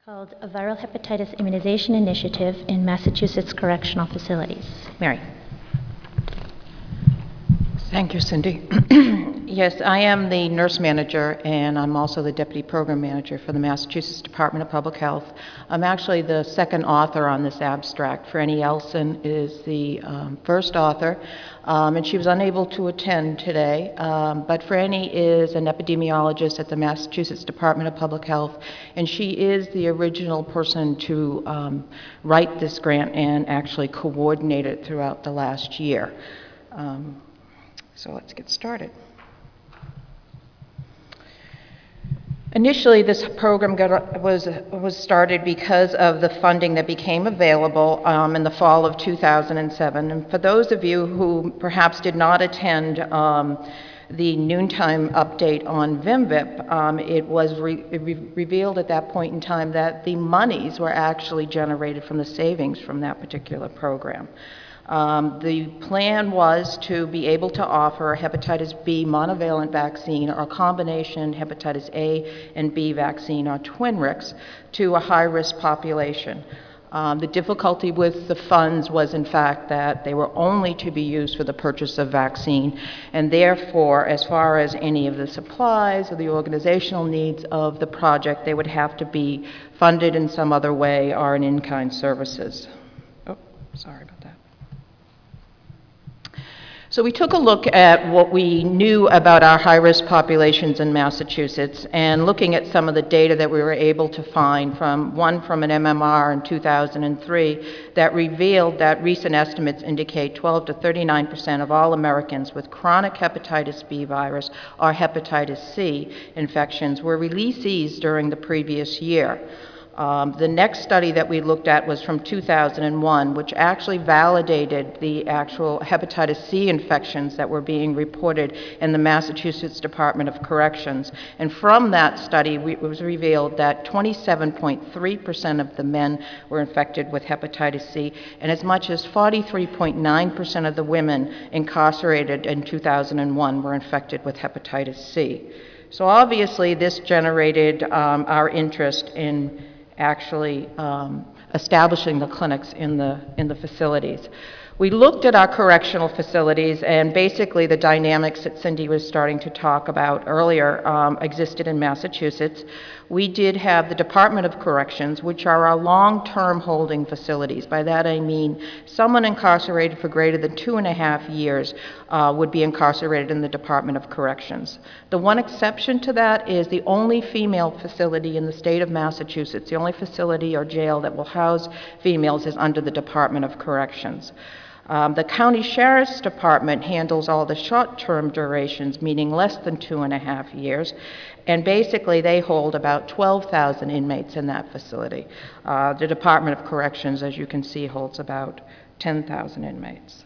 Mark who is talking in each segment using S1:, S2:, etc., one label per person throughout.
S1: called a Viral Hepatitis Immunization Initiative in Massachusetts Correctional Facilities. Mary.
S2: Thank you, Cindy. Yes, I am the nurse manager, and I'm also the deputy program manager for the Massachusetts Department of Public Health. I'm actually the second author on this abstract. Franny Elson is the first author, and she was unable to attend today. But Franny is an epidemiologist at the Massachusetts Department of Public Health, and she is the original person to write this grant and actually coordinate it throughout the last year. So let's get started. Initially, this program was started because of the funding that became available in the fall of 2007. And for those of you who perhaps did not attend the noontime update on VMVIP, it was revealed at that point in time that the monies were actually generated from the savings from that particular program. The plan was to be able to offer a hepatitis B monovalent vaccine or a combination hepatitis A and B vaccine or Twinrix to a high-risk population. The difficulty with the funds was, in fact, that they were only to be used for the purchase of vaccine, and therefore, as far as any of the supplies or the organizational needs of the project, they would have to be funded in some other way or in in-kind services. Oh, sorry about that. So we took a look at what we knew about our high-risk populations in Massachusetts and looking at some of the data that we were able to find from an MMR in 2003 that revealed that recent estimates indicate 12 to 39% of all Americans with chronic hepatitis B virus or hepatitis C infections were releasees during the previous year. The next study that we looked at was from 2001, which actually validated the actual hepatitis C infections that were being reported in the Massachusetts Department of Corrections. And from that study, it was revealed that 27.3% of the men were infected with hepatitis C, and as much as 43.9% of the women incarcerated in 2001 were infected with hepatitis C. So obviously, this generated our interest in actually establishing the clinics in the facilities. We looked at our correctional facilities, and basically the dynamics that Cindy was starting to talk about earlier existed in Massachusetts. We did have the Department of Corrections, which are our long-term holding facilities. By that I mean someone incarcerated for greater than 2.5 years would be incarcerated in the Department of Corrections. The one exception to that is the only female facility in the state of Massachusetts, the only facility or jail that will house females is under the Department of Corrections. The County Sheriff's Department handles all the short-term durations, meaning less than 2.5 years, and basically they hold about 12,000 inmates in that facility. The Department of Corrections, as you can see, holds about 10,000 inmates.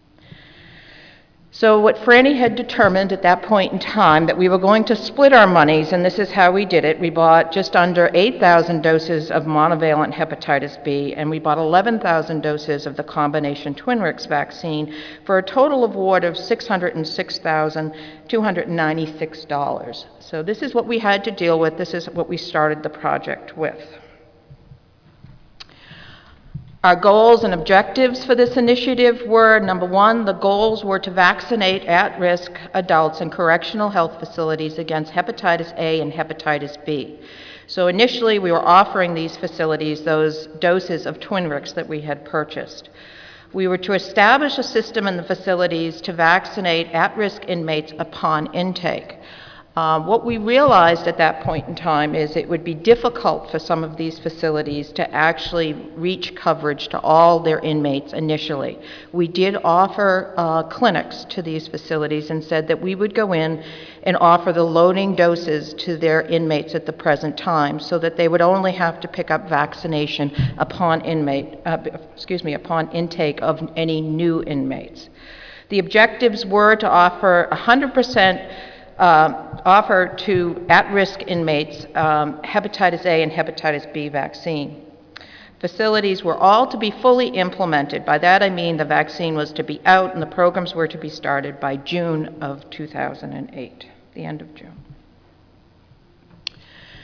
S2: So what Franny had determined at that point in time that we were going to split our monies, and this is how we did it. We bought just under 8,000 doses of monovalent hepatitis B, and we bought 11,000 doses of the combination Twinrix vaccine for a total award of $606,296. So this is what we had to deal with. This is what we started the project with. Our goals and objectives for this initiative were, number one, the goals were to vaccinate at-risk adults in correctional health facilities against hepatitis A and hepatitis B. So initially, we were offering these facilities those doses of Twinrix that we had purchased. We were to establish a system in the facilities to vaccinate at-risk inmates upon intake. What we realized at that point in time is it would be difficult for some of these facilities to actually reach coverage to all their inmates initially. We did offer clinics to these facilities and said that we would go in and offer the loading doses to their inmates at the present time so that they would only have to pick up vaccination upon upon intake of any new inmates. The objectives were to offer 100% offer to at-risk inmates hepatitis A and hepatitis B vaccine. Facilities were all to be fully implemented. By that I mean the vaccine was to be out and the programs were to be started by June of 2008, the end of June.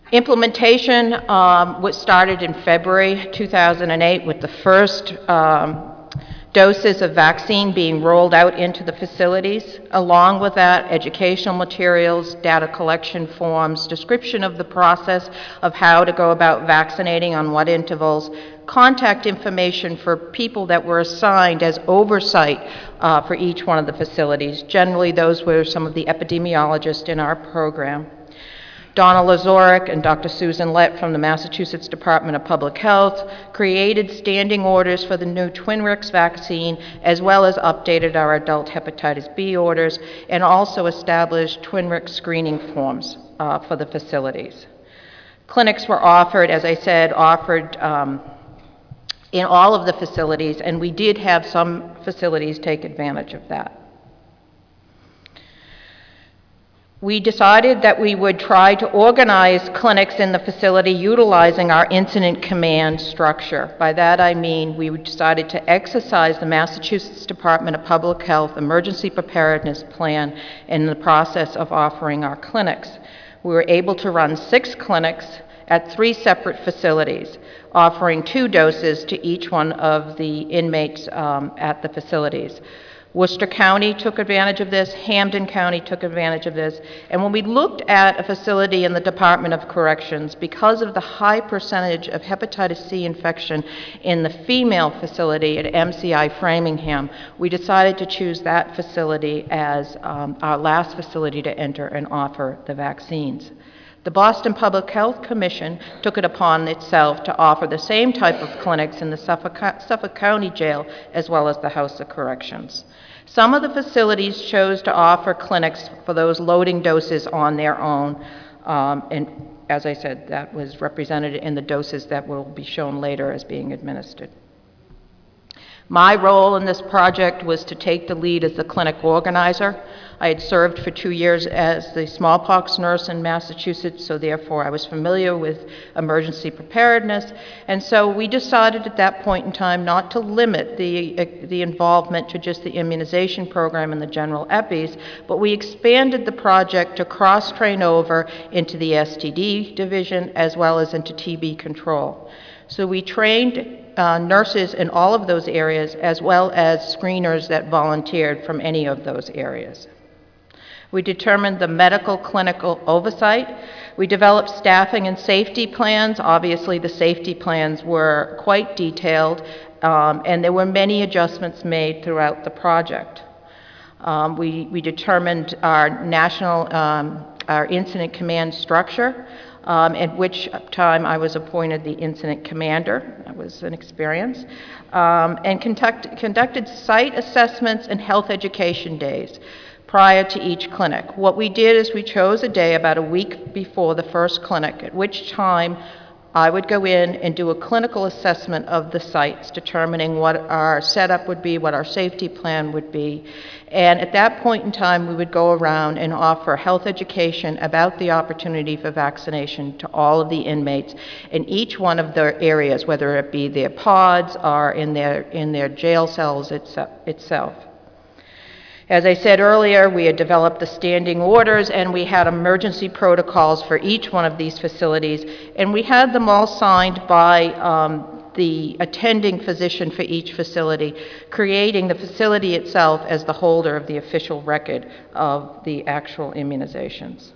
S2: Implementation was started in February 2008 with the first doses of vaccine being rolled out into the facilities. Along with that, educational materials, data collection forms, description of the process of how to go about vaccinating on what intervals, contact information for people that were assigned as oversight for each one of the facilities. Generally, those were some of the epidemiologists in our program. Donna Lazorek and Dr. Susan Lett from the Massachusetts Department of Public Health created standing orders for the new Twinrix vaccine, as well as updated our adult hepatitis B orders, and also established Twinrix screening forms for the facilities. Clinics were offered, as I said, in all of the facilities, and we did have some facilities take advantage of that. We decided that we would try to organize clinics in the facility utilizing our incident command structure. By that I mean we decided to exercise the Massachusetts Department of Public Health Emergency Preparedness Plan in the process of offering our clinics. We were able to run 6 clinics at 3 separate facilities, offering 2 doses to each one of the inmates at the facilities. Worcester County took advantage of this, Hampden County took advantage of this, and when we looked at a facility in the Department of Corrections, because of the high percentage of hepatitis C infection in the female facility at MCI Framingham, we decided to choose that facility as our last facility to enter and offer the vaccines. The Boston Public Health Commission took it upon itself to offer the same type of clinics in the Suffolk County Jail as well as the House of Corrections. Some of the facilities chose to offer clinics for those loading doses on their own, and as I said, that was represented in the doses that will be shown later as being administered. My role in this project was to take the lead as the clinic organizer. I had served for 2 years as the smallpox nurse in Massachusetts, so therefore I was familiar with emergency preparedness. And so we decided at that point in time not to limit the involvement to just the immunization program and the general EPIs, but we expanded the project to cross-train over into the STD division as well as into TB control. So we trained nurses in all of those areas as well as screeners that volunteered from any of those areas. We determined the medical clinical oversight. We developed staffing and safety plans. Obviously, the safety plans were quite detailed, and there were many adjustments made throughout the project. We determined our national, our incident command structure, at which time I was appointed the incident commander. That was an experience. And conducted site assessments and health education days prior to each clinic. What we did is we chose a day about a week before the first clinic, at which time I would go in and do a clinical assessment of the sites, determining what our setup would be, what our safety plan would be. And at that point in time, we would go around and offer health education about the opportunity for vaccination to all of the inmates in each one of their areas, whether it be their pods or in their jail cells itself. As I said earlier, we had developed the standing orders and we had emergency protocols for each one of these facilities, and we had them all signed by the attending physician for each facility, creating the facility itself as the holder of the official record of the actual immunizations.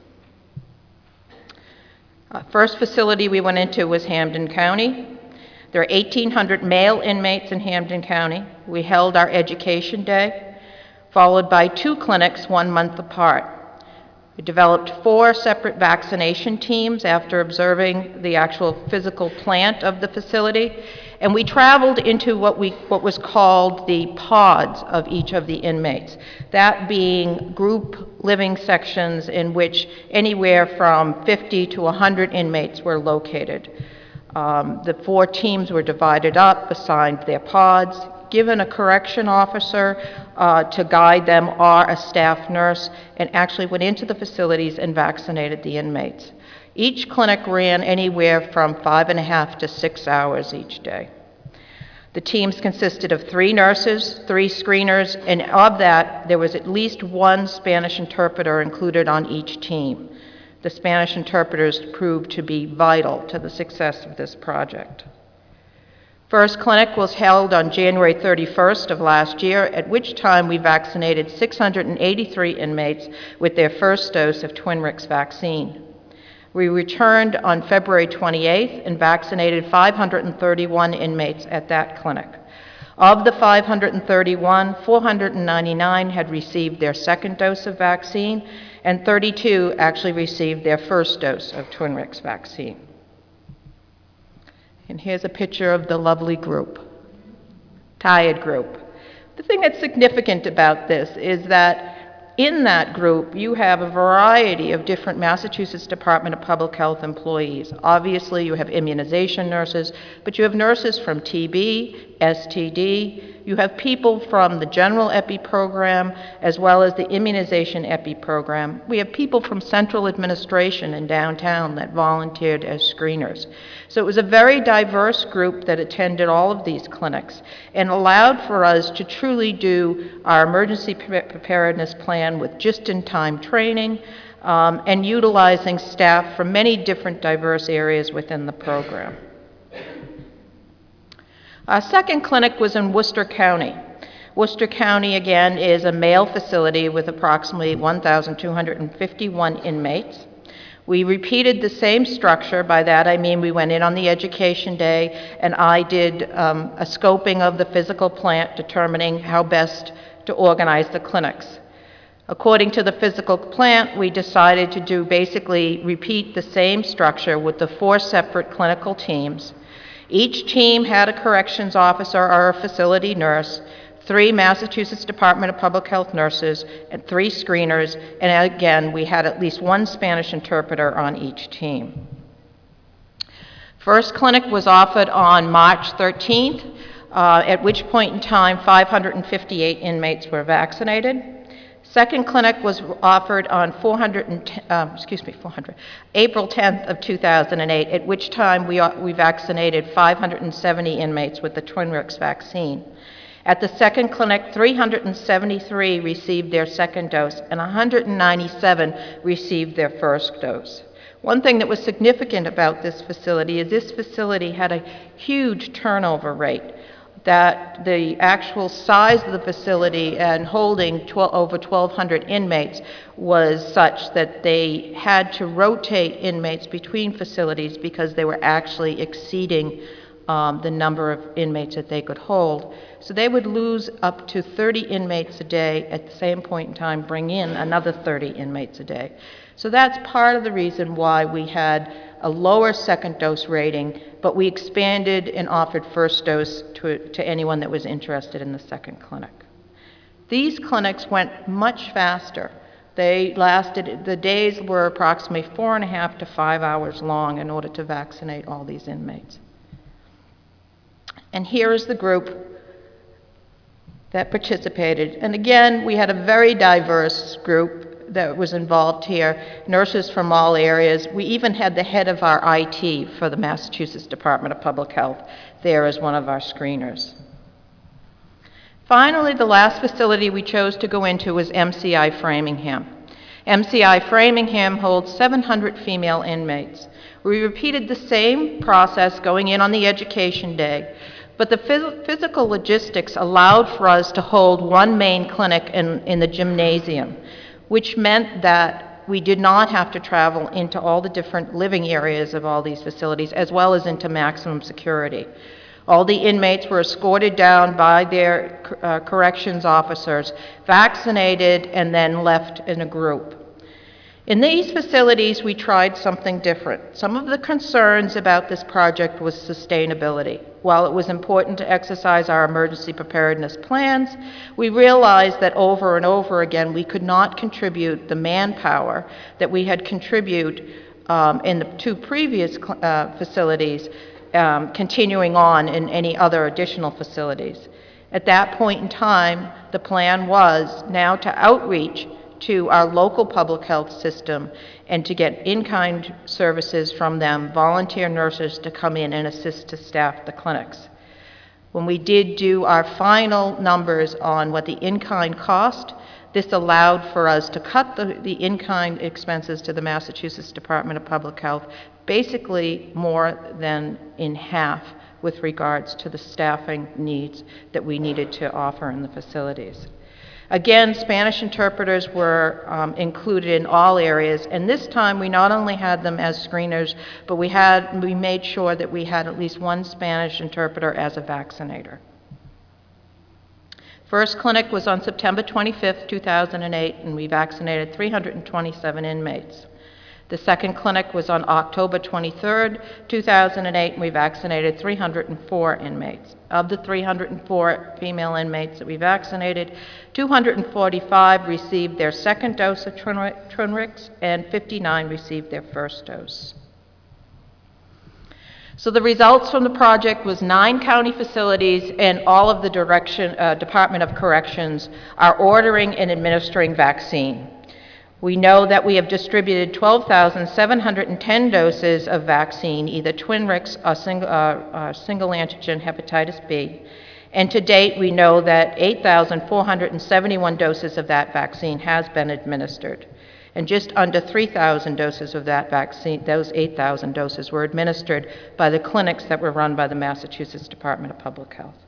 S2: First facility we went into was Hampden County. There are 1,800 male inmates in Hampden County. We held our education day, followed by 2 clinics 1 month apart. We developed 4 separate vaccination teams after observing the actual physical plant of the facility, and we traveled into what was called the pods of each of the inmates, that being group living sections in which anywhere from 50 to 100 inmates were located. The 4 teams were divided up, assigned their pods, given a correction officer to guide them or a staff nurse, and actually went into the facilities and vaccinated the inmates. Each clinic ran anywhere from 5.5 to 6 hours each day. The teams consisted of 3 nurses, 3 screeners, and of that, there was at least 1 Spanish interpreter included on each team. The Spanish interpreters proved to be vital to the success of this project. First clinic was held on January 31st of last year, at which time we vaccinated 683 inmates with their first dose of Twinrix vaccine. We returned on February 28th and vaccinated 531 inmates at that clinic. Of the 531, 499 had received their second dose of vaccine, and 32 actually received their first dose of Twinrix vaccine. And here's a picture of the lovely group, tired group. The thing that's significant about this is that in that group, you have a variety of different Massachusetts Department of Public Health employees. Obviously, you have immunization nurses, but you have nurses from TB, STD, you have people from the general EPI program, as well as the immunization EPI program. We have people from central administration in downtown that volunteered as screeners. So it was a very diverse group that attended all of these clinics and allowed for us to truly do our emergency preparedness plan with just-in-time training and utilizing staff from many different diverse areas within the program. Our second clinic was in Worcester County. Worcester County, again, is a male facility with approximately 1,251 inmates. We repeated the same structure. By that I mean we went in on the education day and I did a scoping of the physical plant, determining how best to organize the clinics. According to the physical plant, we decided to basically repeat the same structure with the 4 separate clinical teams. Each team had a corrections officer or a facility nurse, 3 Massachusetts Department of Public Health nurses, and 3 screeners, and again, we had at least 1 Spanish interpreter on each team. First clinic was offered on March 13th, at which point in time 558 inmates were vaccinated. Second clinic was offered on April 10th of 2008, at which time we vaccinated 570 inmates with the Twinrix vaccine. At the second clinic, 373 received their second dose and 197 received their first dose. One thing that was significant about this facility is this facility had a huge turnover rate, that the actual size of the facility and holding over 1,200 inmates was such that they had to rotate inmates between facilities because they were actually exceeding the number of inmates that they could hold. So they would lose up to 30 inmates a day, at the same point in time bring in another 30 inmates a day. So that's part of the reason why we had a lower second dose rating, but we expanded and offered first dose to anyone that was interested in the second clinic. These clinics went much faster. They lasted, the days were approximately 4.5 to 5 hours long in order to vaccinate all these inmates. And here is the group that participated. And again, we had a very diverse group that was involved here, nurses from all areas. We even had the head of our IT for the Massachusetts Department of Public Health there as one of our screeners. Finally, the last facility we chose to go into was MCI Framingham. MCI Framingham holds 700 female inmates. We repeated the same process going in on the education day, but the physical logistics allowed for us to hold 1 main clinic in the gymnasium, which meant that we did not have to travel into all the different living areas of all these facilities, as well as into maximum security. All the inmates were escorted down by their corrections officers, vaccinated, and then left in a group. In these facilities, we tried something different. Some of the concerns about this project was sustainability. While it was important to exercise our emergency preparedness plans, we realized that over and over again we could not contribute the manpower that we had contributed in the 2 previous facilities, continuing on in any other additional facilities. At that point in time, the plan was now to outreach to our local public health system and to get in-kind services from them, volunteer nurses to come in and assist to staff the clinics. When we did do our final numbers on what the in-kind cost, This allowed for us to cut the in-kind expenses to the Massachusetts Department of Public Health basically more than in half with regards to the staffing needs that we needed to offer in the facilities. Again, Spanish interpreters were included in all areas, and this time we not only had them as screeners, but we made sure that we had at least one Spanish interpreter as a vaccinator. First clinic was on September 25th, 2008, and we vaccinated 327 inmates. The second clinic was on October 23rd, 2008, and we vaccinated 304 inmates. Of the 304 female inmates that we vaccinated, 245 received their second dose of Twinrix, and 59 received their first dose. So the results from the project was 9 county facilities and all of the Department of Corrections are ordering and administering vaccine. We know that we have distributed 12,710 doses of vaccine, either Twinrix or single antigen hepatitis B. And to date, we know that 8,471 doses of that vaccine has been administered. And just under 3,000 doses of that vaccine, those 8,000 doses, were administered by the clinics that were run by the Massachusetts Department of Public Health.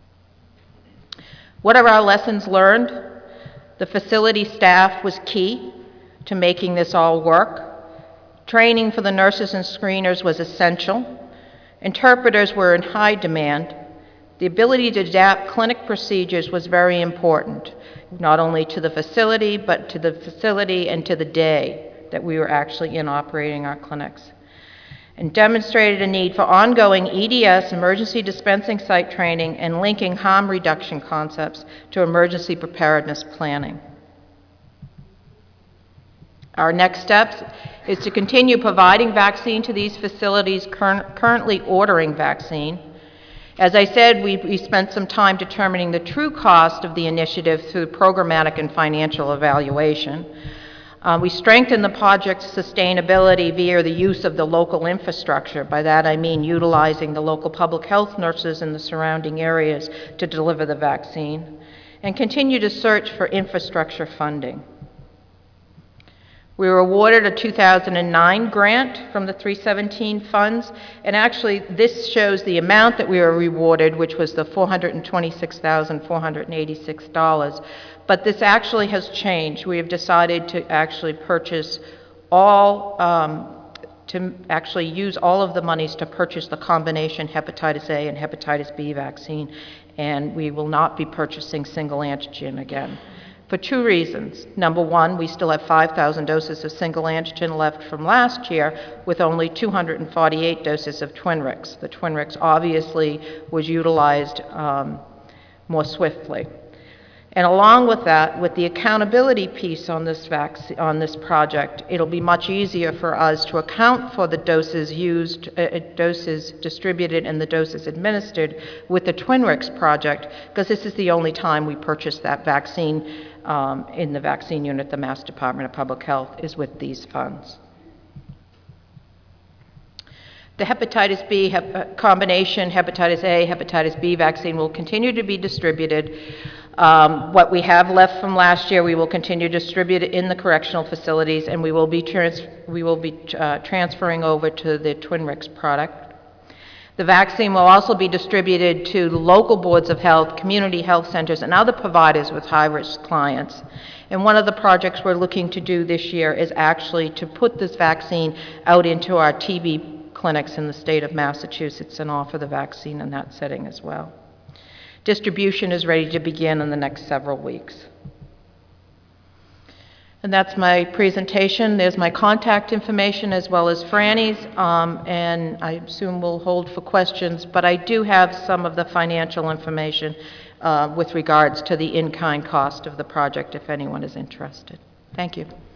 S2: What are our lessons learned? The facility staff was key to making this all work. Training for the nurses and screeners was essential. Interpreters were in high demand. The ability to adapt clinic procedures was very important, not only to the facility, but to the facility and to the day that we were actually in operating our clinics. And demonstrated a need for ongoing EDS, emergency dispensing site training, and linking harm reduction concepts to emergency preparedness planning. Our next steps is to continue providing vaccine to these facilities currently ordering vaccine. As I said, we spent some time determining the true cost of the initiative through programmatic and financial evaluation. We strengthened the project's sustainability via the use of the local infrastructure. By that I mean utilizing the local public health nurses in the surrounding areas to deliver the vaccine, and continue to search for infrastructure funding. We were awarded a 2009 grant from the 317 funds, and actually this shows the amount that we were rewarded, which was the $426,486. But this actually has changed. We have decided to actually purchase use all of the monies to purchase the combination hepatitis A and hepatitis B vaccine, and we will not be purchasing single antigen again. For 2 reasons. Number one, we still have 5,000 doses of single antigen left from last year with only 248 doses of Twinrix. The Twinrix obviously was utilized more swiftly. And along with that, with the accountability piece on this project, it'll be much easier for us to account for the doses used, doses distributed and the doses administered with the Twinrix project, because this is the only time we purchase that vaccine in the vaccine unit, the Mass Department of Public Health, is with these funds. The hepatitis B combination, hepatitis A, hepatitis B vaccine will continue to be distributed. What we have left from last year, we will continue to distribute it in the correctional facilities, and we will be transferring over to the Twinrix product. The vaccine will also be distributed to local boards of health, community health centers, and other providers with high-risk clients. And one of the projects we're looking to do this year is actually to put this vaccine out into our TB clinics in the state of Massachusetts and offer the vaccine in that setting as well. Distribution is ready to begin in the next several weeks. And that's my presentation. There's my contact information as well as Franny's, and I assume we'll hold for questions, but I do have some of the financial information with regards to the in-kind cost of the project if anyone is interested. Thank you.